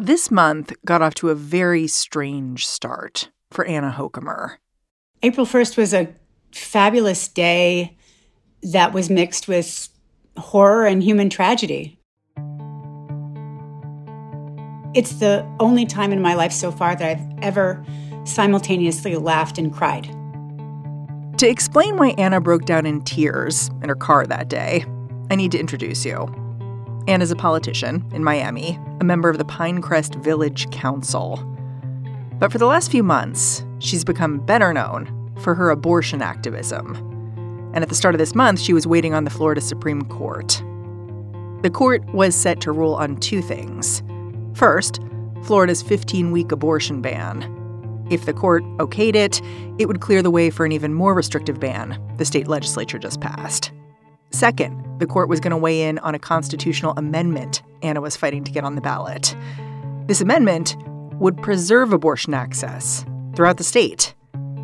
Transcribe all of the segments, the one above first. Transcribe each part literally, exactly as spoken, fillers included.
This month got off to a very strange start for Anna Hochemer. April first was a fabulous day that was mixed with horror and human tragedy. It's the only time in my life so far that I've ever simultaneously laughed and cried. To explain why Anna broke down in tears in her car that day, I need to introduce you. Anna's a politician in Miami, a member of the Pinecrest Village Council. But for the last few months, she's become better known for her abortion activism. And at the start of this month, she was waiting on the Florida Supreme Court. The court was set to rule on two things. First, Florida's fifteen-week abortion ban. If the court okayed it, it would clear the way for an even more restrictive ban the state legislature just passed. Second, the court was going to weigh in on a constitutional amendment Anna was fighting to get on the ballot. This amendment would preserve abortion access throughout the state.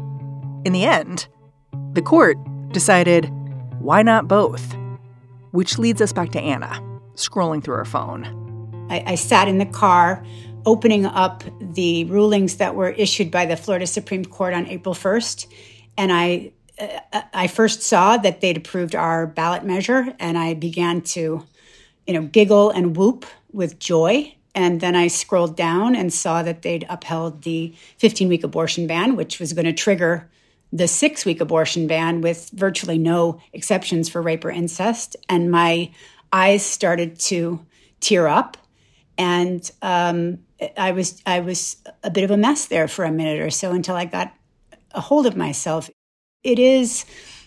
In the end, the court decided, why not both? Which leads us back to Anna, scrolling through her phone. I, I sat in the car, opening up the rulings that were issued by the Florida Supreme Court on April first, and I uh, I first saw that they'd approved our ballot measure, and I began to, you know, giggle and whoop with joy. And then I scrolled down and saw that they'd upheld the fifteen-week abortion ban, which was going to trigger the six-week abortion ban with virtually no exceptions for rape or incest. And my eyes started to tear up. And um, I was I was a bit of a mess there for a minute or so until I got a hold of myself. It is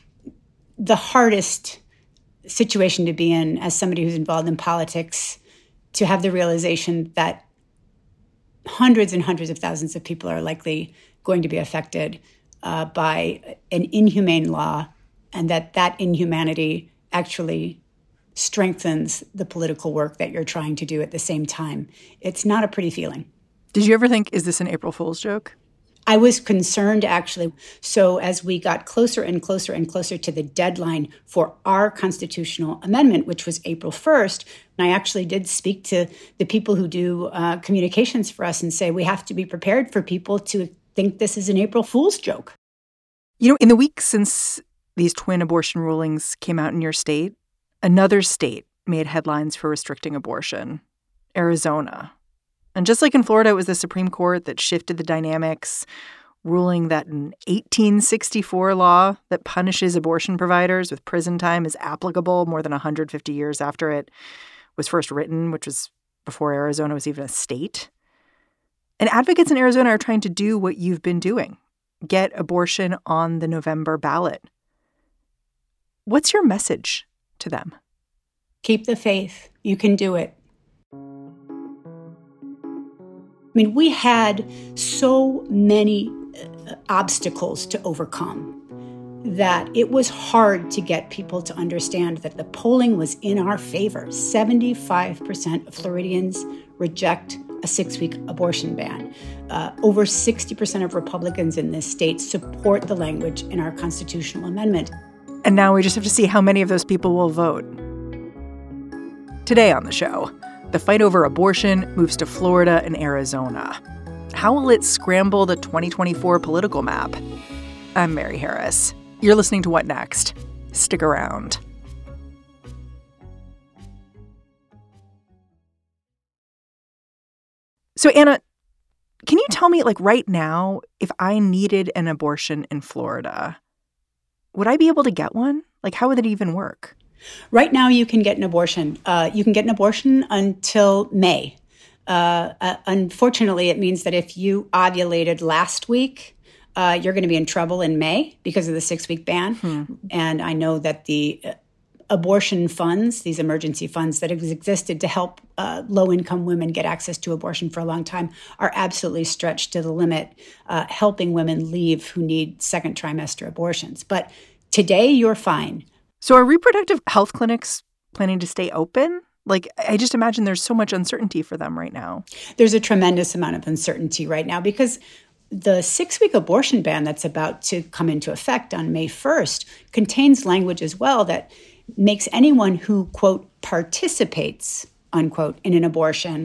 the hardest situation to be in as somebody who's involved in politics, to have the realization that hundreds and hundreds of thousands of people are likely going to be affected uh, by an inhumane law, and that that inhumanity actually strengthens the political work that you're trying to do at the same time. It's not a pretty feeling. Did you ever think, is this an April Fool's joke? I was concerned, actually. So as we got closer and closer and closer to the deadline for our constitutional amendment, which was April first, and I actually did speak to the people who do uh, communications for us and say, we have to be prepared for people to think this is an April Fool's joke. You know, in the week since these twin abortion rulings came out in your state, another state made headlines for restricting abortion, Arizona. And just like in Florida, it was the Supreme Court that shifted the dynamics, ruling that an eighteen sixty-four law that punishes abortion providers with prison time is applicable more than one hundred fifty years after it was first written, which was before Arizona was even a state. And advocates in Arizona are trying to do what you've been doing, get abortion on the November ballot. What's your message to them? Keep the faith. You can do it. I mean, we had so many uh, obstacles to overcome that it was hard to get people to understand that the polling was in our favor. seventy-five percent of Floridians reject a six-week abortion ban. Uh, over sixty percent of Republicans in this state support the language in our constitutional amendment. And now we just have to see how many of those people will vote. Today on the show, the fight over abortion moves to Florida and Arizona. How will it scramble the twenty twenty-four political map? I'm Mary Harris. You're listening to What Next? Stick around. So, Anna, can you tell me, like right now, if I needed an abortion in Florida, would I be able to get one? Like, how would it even work? Right now, you can get an abortion. Uh, you can get an abortion until May. Uh, uh, unfortunately, it means that if you ovulated last week, uh, you're going to be in trouble in May because of the six-week ban. Hmm. And I know that the uh, abortion funds, these emergency funds that have existed to help uh, low-income women get access to abortion for a long time, are absolutely stretched to the limit, uh, helping women leave who need second trimester abortions. But today, you're fine. So are reproductive health clinics planning to stay open? Like, I just imagine there's so much uncertainty for them right now. There's a tremendous amount of uncertainty right now because the six-week abortion ban that's about to come into effect on May first contains language as well that makes anyone who, quote, participates, unquote, in an abortion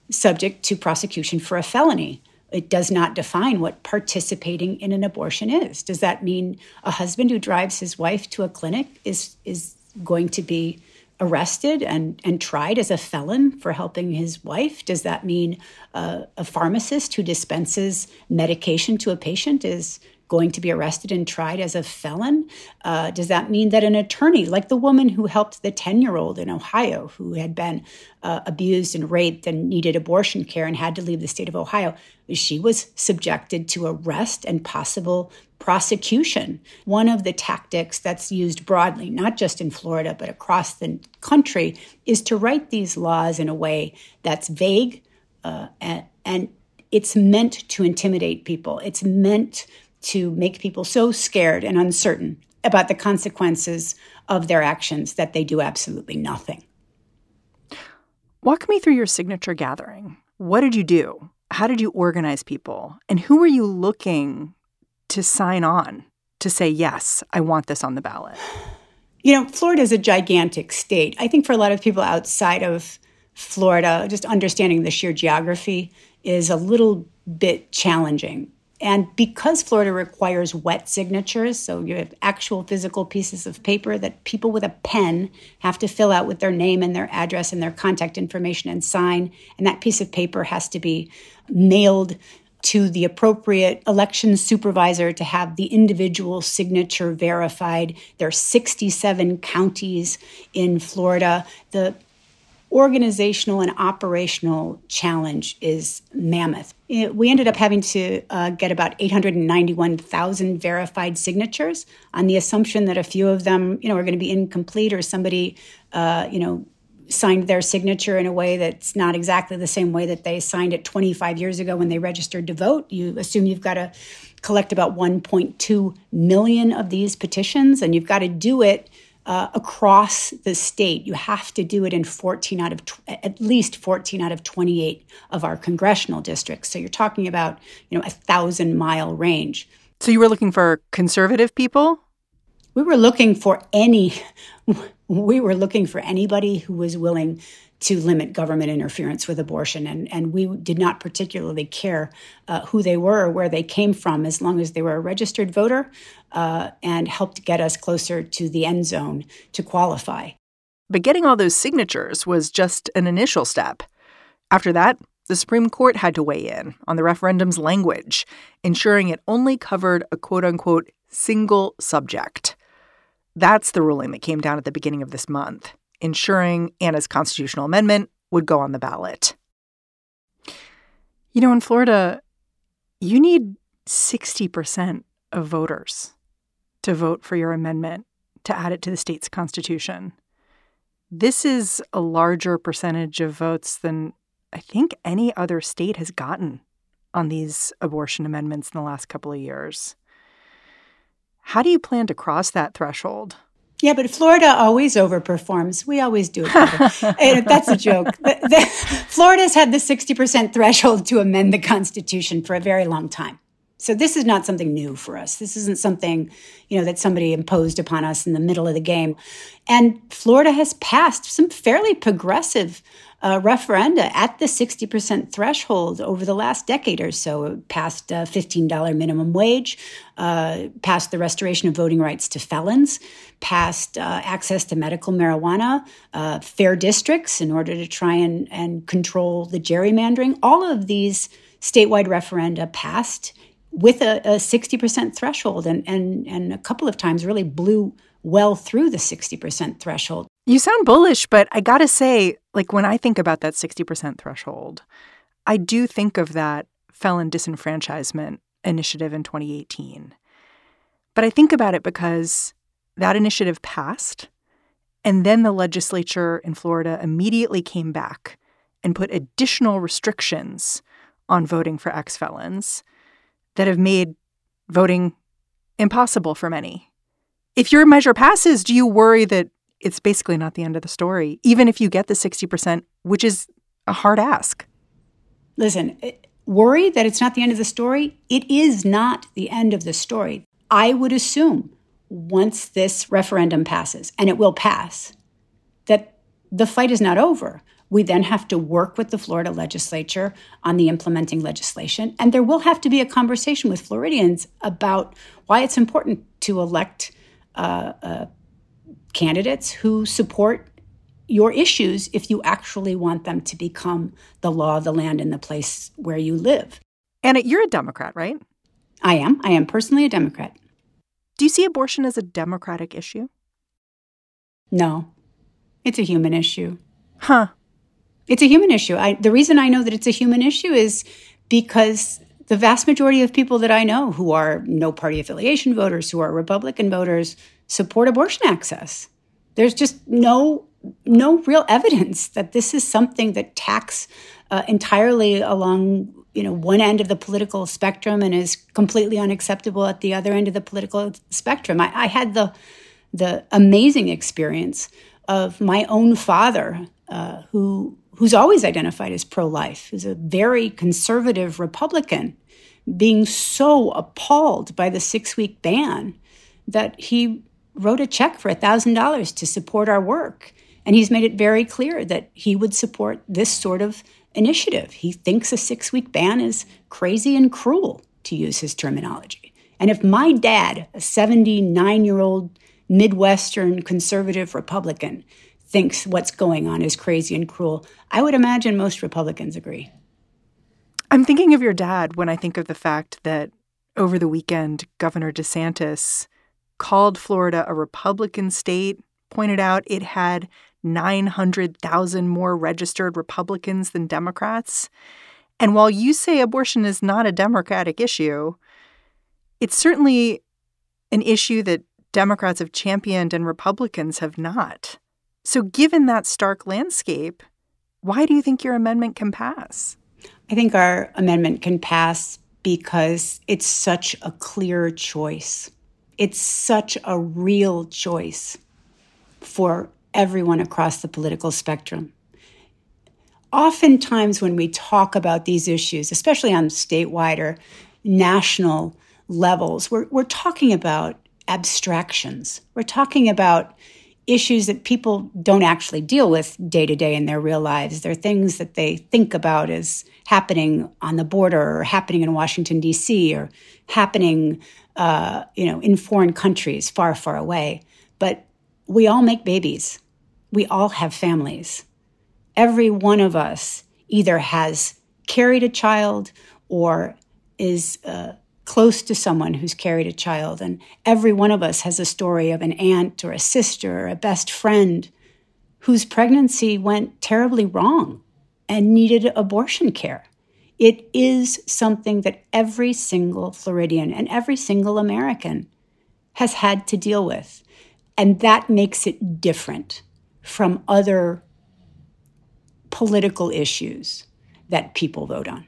subject to prosecution for a felony. It does not define what participating in an abortion is. Does that mean a husband who drives his wife to a clinic is is going to be arrested and, and tried as a felon for helping his wife? Does that mean uh, a pharmacist who dispenses medication to a patient is going to be arrested and tried as a felon? Uh, does that mean that an attorney, like the woman who helped the ten-year-old in Ohio who had been uh, abused and raped and needed abortion care and had to leave the state of Ohio, she was subjected to arrest and possible prosecution? One of the tactics that's used broadly, not just in Florida, but across the country, is to write these laws in a way that's vague uh, and, and it's meant to intimidate people. It's meant to make people so scared and uncertain about the consequences of their actions that they do absolutely nothing. Walk me through your signature gathering. What did you do? How did you organize people? And who were you looking to sign on to say, yes, I want this on the ballot? You know, Florida is a gigantic state. I think for a lot of people outside of Florida, just understanding the sheer geography is a little bit challenging. And because Florida requires wet signatures, so you have actual physical pieces of paper that people with a pen have to fill out with their name and their address and their contact information and sign, and that piece of paper has to be mailed to the appropriate election supervisor to have the individual signature verified. There are sixty-seven counties in Florida. The organizational and operational challenge is mammoth. We ended up having to uh, get about eight hundred ninety-one thousand verified signatures on the assumption that a few of them, you know, are going to be incomplete or somebody, uh, you know, signed their signature in a way that's not exactly the same way that they signed it twenty-five years ago when they registered to vote. You assume you've got to collect about one point two million of these petitions, and you've got to do it Uh, across the state. You have to do it in fourteen out of tw- at least fourteen out of twenty-eight of our congressional districts. So you're talking about, you know, a thousand mile range. So you were looking for conservative people? We were looking for any, we were looking for anybody who was willing to limit government interference with abortion. And, and we did not particularly care uh, who they were or where they came from, as long as they were a registered voter uh, and helped get us closer to the end zone to qualify. But getting all those signatures was just an initial step. After that, the Supreme Court had to weigh in on the referendum's language, ensuring it only covered a quote-unquote single subject. That's the ruling that came down at the beginning of this month, ensuring Anna's constitutional amendment would go on the ballot. You know, in Florida, you need sixty percent of voters to vote for your amendment to add it to the state's constitution. This is a larger percentage of votes than I think any other state has gotten on these abortion amendments in the last couple of years. How do you plan to cross that threshold? Yeah, but Florida always overperforms. We always do it better. That's a joke. The, the, Florida's had the sixty percent threshold to amend the Constitution for a very long time. So this is not something new for us. This isn't something, you know, that somebody imposed upon us in the middle of the game. And Florida has passed some fairly progressive uh, referenda at the sixty percent threshold over the last decade or so. It passed a fifteen dollars minimum wage, uh, passed the restoration of voting rights to felons, passed uh, access to medical marijuana, uh, fair districts in order to try and, and control the gerrymandering. All of these statewide referenda passed with a, a sixty percent threshold, and, and, and a couple of times really blew well through the sixty percent threshold. You sound bullish, but I gotta say, like, when I think about that sixty percent threshold, I do think of that felon disenfranchisement initiative in twenty eighteen. But I think about it because that initiative passed, and then the legislature in Florida immediately came back and put additional restrictions on voting for ex-felons that have made voting impossible for many. If your measure passes, do you worry that it's basically not the end of the story, even if you get the sixty percent, which is a hard ask? Listen, worry that it's not the end of the story? It is not the end of the story. I would assume once this referendum passes, and it will pass, that the fight is not over. We then have to work with the Florida legislature on the implementing legislation. And there will have to be a conversation with Floridians about why it's important to elect uh, uh, candidates who support your issues if you actually want them to become the law of the land in the place where you live. Anna, you're a Democrat, right? I am. I am personally a Democrat. Do you see abortion as a Democratic issue? No. It's a human issue. Huh. It's a human issue. I, the reason I know that it's a human issue is because the vast majority of people that I know who are no party affiliation voters, who are Republican voters, support abortion access. There's just no no real evidence that this is something that tacks uh, entirely along, you know, one end of the political spectrum and is completely unacceptable at the other end of the political spectrum. I, I had the the amazing experience of my own father, uh, who who's always identified as pro-life, who's a very conservative Republican, being so appalled by the six-week ban that he wrote a check for one thousand dollars to support our work. And he's made it very clear that he would support this sort of initiative. He thinks a six-week ban is crazy and cruel, to use his terminology. And if my dad, a seventy-nine-year-old Midwestern conservative Republican, thinks what's going on is crazy and cruel, I would imagine most Republicans agree. I'm thinking of your dad when I think of the fact that over the weekend, Governor DeSantis called Florida a Republican state, pointed out it had nine hundred thousand more registered Republicans than Democrats. And while you say abortion is not a Democratic issue, it's certainly an issue that Democrats have championed and Republicans have not. So given that stark landscape, why do you think your amendment can pass? I think our amendment can pass because it's such a clear choice. It's such a real choice for everyone across the political spectrum. Oftentimes when we talk about these issues, especially on statewide or national levels, we're, we're talking about abstractions. We're talking about issues that people don't actually deal with day to day in their real lives. They're things that they think about as happening on the border or happening in Washington, D C, or happening uh, you know, in foreign countries far, far away. But we all make babies. We all have families. Every one of us either has carried a child or is uh, close to someone who's carried a child. And every one of us has a story of an aunt or a sister or a best friend whose pregnancy went terribly wrong and needed abortion care. It is something that every single Floridian and every single American has had to deal with. And that makes it different from other political issues that people vote on.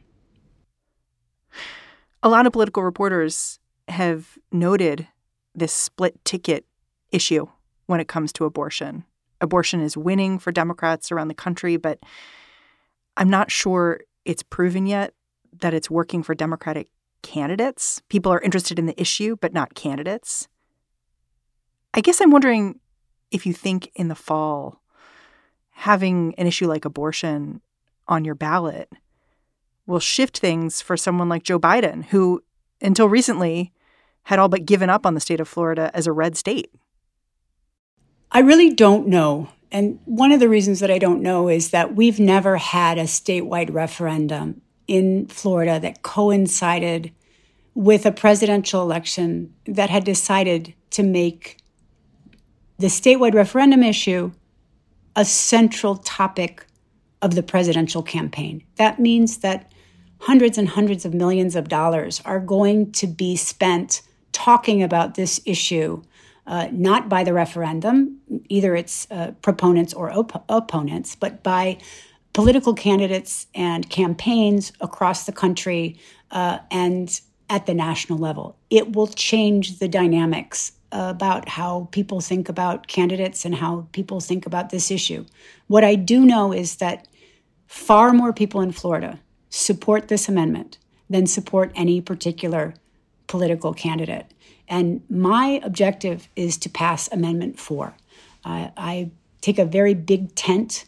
A lot of political reporters have noted this split ticket issue when it comes to abortion. Abortion is winning for Democrats around the country, but I'm not sure it's proven yet that it's working for Democratic candidates. People are interested in the issue, but not candidates. I guess I'm wondering if you think in the fall, having an issue like abortion on your ballot will shift things for someone like Joe Biden, who until recently had all but given up on the state of Florida as a red state. I really don't know. And one of the reasons that I don't know is that we've never had a statewide referendum in Florida that coincided with a presidential election that had decided to make the statewide referendum issue a central topic of the presidential campaign. That means that hundreds and hundreds of millions of dollars are going to be spent talking about this issue, uh, not by the referendum, either its uh, proponents or op- opponents, but by political candidates and campaigns across the country uh, and at the national level. It will change the dynamics about how people think about candidates and how people think about this issue. What I do know is that far more people in Florida support this amendment than support any particular political candidate. And my objective is to pass Amendment four. Uh, I take a very big tent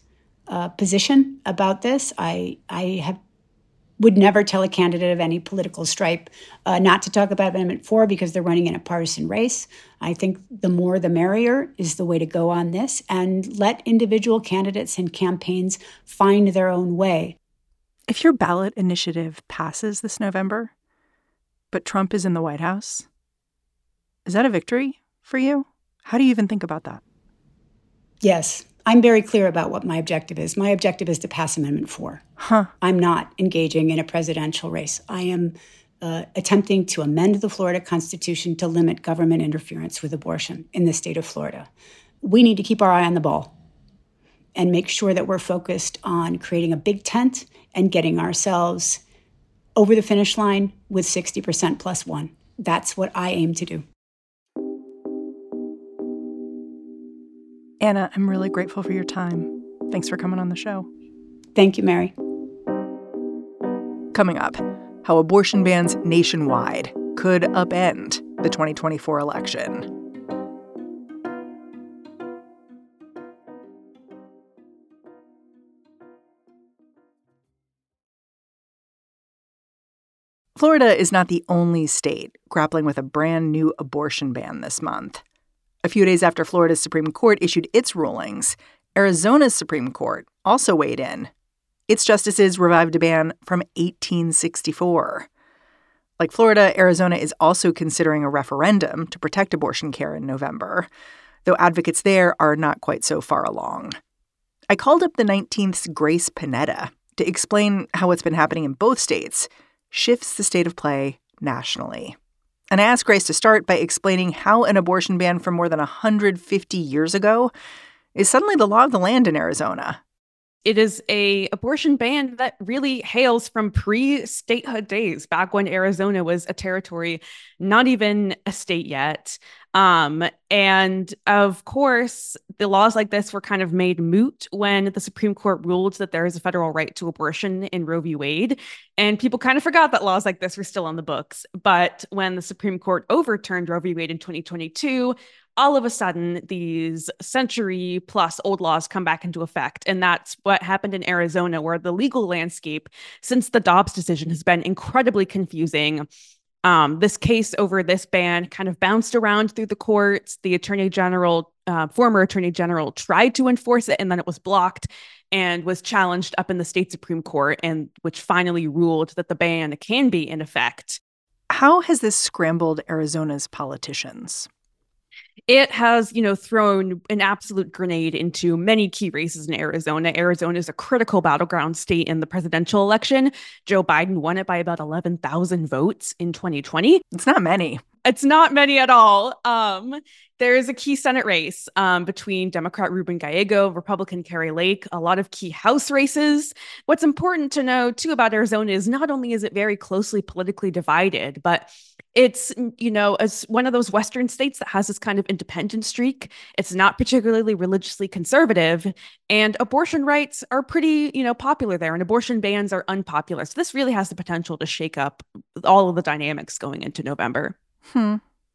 uh, position about this. I I have would never tell a candidate of any political stripe uh, not to talk about Amendment four because they're running in a partisan race. I think the more the merrier is the way to go on this, and let individual candidates and campaigns find their own way. If your ballot initiative passes this November, but Trump is in the White House, is that a victory for you? How do you even think about that? Yes. I'm very clear about what my objective is. My objective is to pass Amendment four. Huh. I'm not engaging in a presidential race. I am uh, attempting to amend the Florida Constitution to limit government interference with abortion in the state of Florida. We need to keep our eye on the ball and make sure that we're focused on creating a big tent and getting ourselves over the finish line with sixty percent plus one. That's what I aim to do. Anna, I'm really grateful for your time. Thanks for coming on the show. Thank you, Mary. Coming up, how abortion bans nationwide could upend the twenty twenty-four election. Florida is not the only state grappling with a brand new abortion ban this month. A few days after Florida's Supreme Court issued its rulings, Arizona's Supreme Court also weighed in. Its justices revived a ban from eighteen sixty-four. Like Florida, Arizona is also considering a referendum to protect abortion care in November, though advocates there are not quite so far along. I called up the nineteenth's Grace Panetta to explain how what's been happening in both states shifts the state of play nationally. And I asked Grace to start by explaining how an abortion ban from more than one hundred fifty years ago is suddenly the law of the land in Arizona. It is a abortion ban that really hails from pre-statehood days, back when Arizona was a territory, not even a state yet. Um, and of course, the laws like this were kind of made moot when the Supreme Court ruled that there is a federal right to abortion in Roe v. Wade. And people kind of forgot that laws like this were still on the books. But when the Supreme Court overturned Roe v. Wade in twenty twenty-two, all of a sudden, these century plus old laws come back into effect. And that's what happened in Arizona, where the legal landscape since the Dobbs decision has been incredibly confusing. Um, this case over this ban kind of bounced around through the courts. The attorney general, uh, former attorney general, tried to enforce it, and then it was blocked and was challenged up in the state Supreme Court, and which finally ruled that the ban can be in effect. How has this scrambled Arizona's politicians? It has, you know, thrown an absolute grenade into many key races in Arizona. Arizona is a critical battleground state in the presidential election. Joe Biden won it by about eleven thousand votes in twenty twenty. It's not many. It's not many at all. Um, there is a key Senate race um, between Democrat Ruben Gallego, Republican Kari Lake, a lot of key House races. What's important to know, too, about Arizona is not only is it very closely politically divided, but it's, you know, as one of those Western states that has this kind of independent streak. It's not particularly religiously conservative, and abortion rights are pretty, you know, popular there, and abortion bans are unpopular. So this really has the potential to shake up all of the dynamics going into November. Hmm.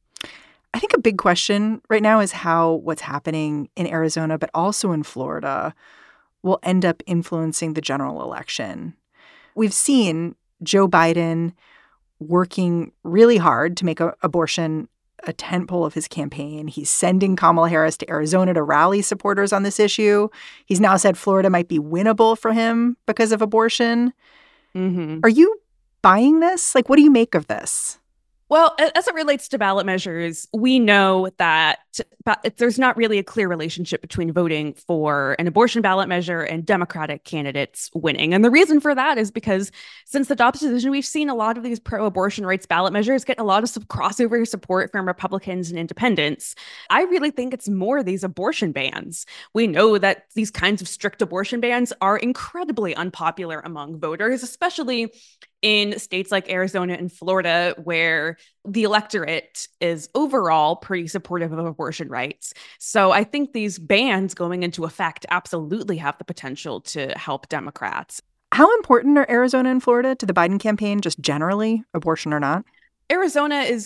I think a big question right now is how what's happening in Arizona, but also in Florida, will end up influencing the general election. We've seen Joe Biden working really hard to make a, abortion a tentpole of his campaign. He's sending Kamala Harris to Arizona to rally supporters on this issue. He's now said Florida might be winnable for him because of abortion. Mm-hmm. Are you buying this? Like, what do you make of this? Well, as it relates to ballot measures, we know that there's not really a clear relationship between voting for an abortion ballot measure and Democratic candidates winning. And the reason for that is because since the Dobbs decision, we've seen a lot of these pro-abortion rights ballot measures get a lot of sub- crossover support from Republicans and independents. I really think it's more these abortion bans. We know that these kinds of strict abortion bans are incredibly unpopular among voters, especially in states like Arizona and Florida, where the electorate is overall pretty supportive of abortion rights. So I think these bans going into effect absolutely have the potential to help Democrats. How important are Arizona and Florida to the Biden campaign, just generally, abortion or not? Arizona is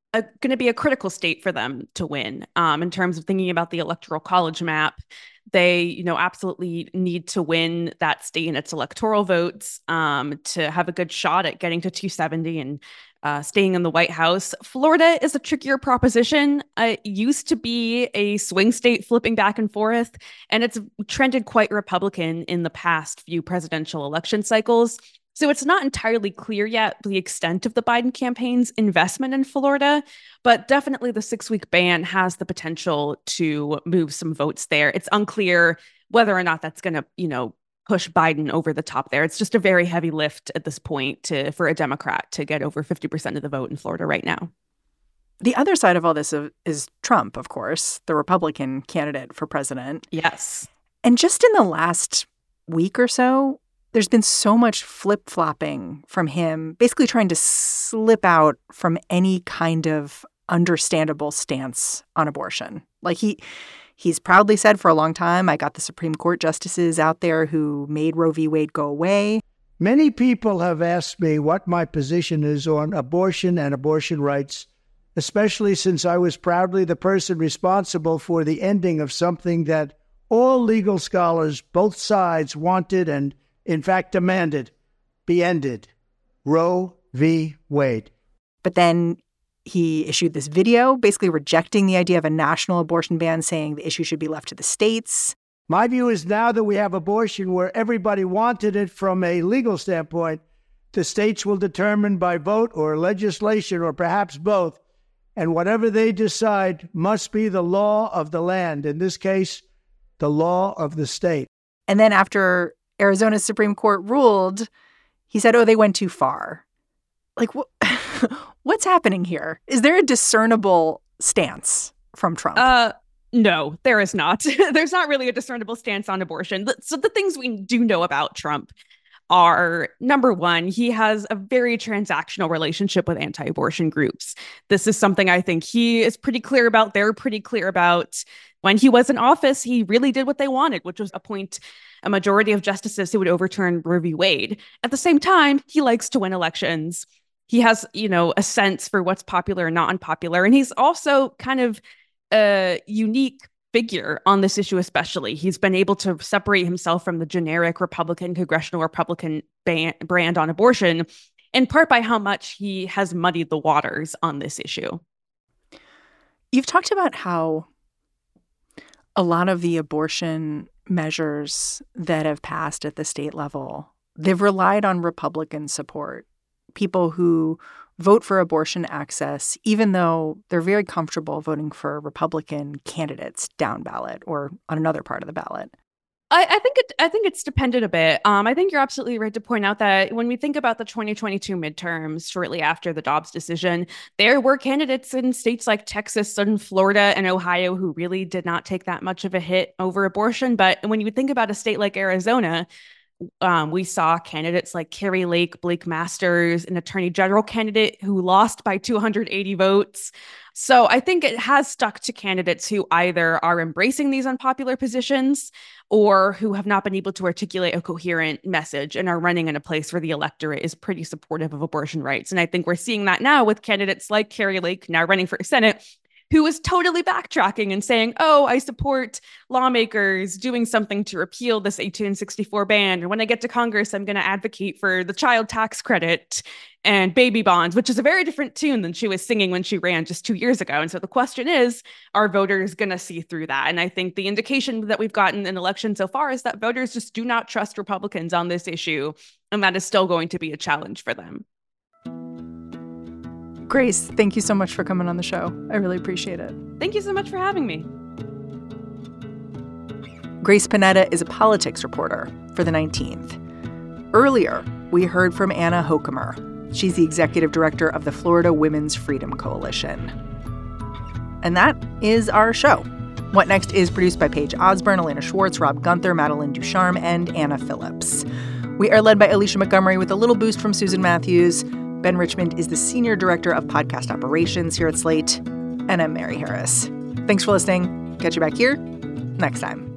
going to be a critical state for them to win. Um, in terms of thinking about the electoral college map, they, you know, absolutely need to win that state and its electoral votes um, to have a good shot at getting to two seventy and uh, staying in the White House. Florida is a trickier proposition. Uh, it used to be a swing state flipping back and forth, and it's trended quite Republican in the past few presidential election cycles. So it's not entirely clear yet the extent of the Biden campaign's investment in Florida, but definitely the six-week ban has the potential to move some votes there. It's unclear whether or not that's going to, you know, push Biden over the top there. It's just a very heavy lift at this point to for a Democrat to get over fifty percent of the vote in Florida right now. The other side of all this is Trump, of course, the Republican candidate for president. Yes. And just in the last week or so, there's been so much flip-flopping from him, basically trying to slip out from any kind of understandable stance on abortion. Like he he's proudly said for a long time, I got the Supreme Court justices out there who made Roe v. Wade go away. Many people have asked me what my position is on abortion and abortion rights, especially since I was proudly the person responsible for the ending of something that all legal scholars, both sides, wanted and in fact demanded be ended. Roe v. Wade. But then he issued this video basically rejecting the idea of a national abortion ban, saying the issue should be left to the states. My view is now that we have abortion where everybody wanted it from a legal standpoint, the states will determine by vote or legislation or perhaps both. And whatever they decide must be the law of the land. In this case, the law of the state. And then after Arizona's Supreme Court ruled, he said, oh, they went too far. Like, wh- what's happening here? Is there a discernible stance from Trump? Uh, no, there is not. There's not really a discernible stance on abortion. So the things we do know about Trump are, number one, he has a very transactional relationship with anti-abortion groups. This is something I think he is pretty clear about. They're pretty clear about. When he was in office, he really did what they wanted, which was appoint a majority of justices who would overturn Roe v. Wade. At the same time, he likes to win elections. He has, you know, a sense for what's popular and not unpopular. And he's also kind of a unique figure on this issue, especially. He's been able to separate himself from the generic Republican, congressional Republican ban- brand on abortion, in part by how much he has muddied the waters on this issue. You've talked about how a lot of the abortion measures that have passed at the state level, they've relied on Republican support. People who vote for abortion access, even though they're very comfortable voting for Republican candidates down ballot or on another part of the ballot. I, I think it. I think it's depended a bit. Um, I think you're absolutely right to point out that when we think about the twenty twenty-two midterms, shortly after the Dobbs decision, there were candidates in states like Texas and Florida and Ohio who really did not take that much of a hit over abortion. But when you think about a state like Arizona, um, we saw candidates like Kari Lake, Blake Masters, an attorney general candidate who lost by two hundred eighty votes. So I think it has stuck to candidates who either are embracing these unpopular positions or who have not been able to articulate a coherent message and are running in a place where the electorate is pretty supportive of abortion rights. And I think we're seeing that now with candidates like Kari Lake, now running for Senate, who is totally backtracking and saying, oh, I support lawmakers doing something to repeal this eighteen sixty-four ban. And when I get to Congress, I'm going to advocate for the child tax credit and baby bonds, which is a very different tune than she was singing when she ran just two years ago. And so the question is, are voters going to see through that? And I think the indication that we've gotten in elections so far is that voters just do not trust Republicans on this issue. And that is still going to be a challenge for them. Grace, thank you so much for coming on the show. I really appreciate it. Thank you so much for having me. Grace Panetta is a politics reporter for The nineteenth. Earlier, we heard from Anna Hochemer. She's the executive director of the Florida Women's Freedom Coalition. And that is our show. What Next is produced by Paige Osborne, Elena Schwartz, Rob Gunther, Madeline Ducharme, and Anna Phillips. We are led by Alicia Montgomery with a little boost from Susan Matthews. Ben Richmond is the Senior Director of Podcast Operations here at Slate. And I'm Mary Harris. Thanks for listening. Catch you back here next time.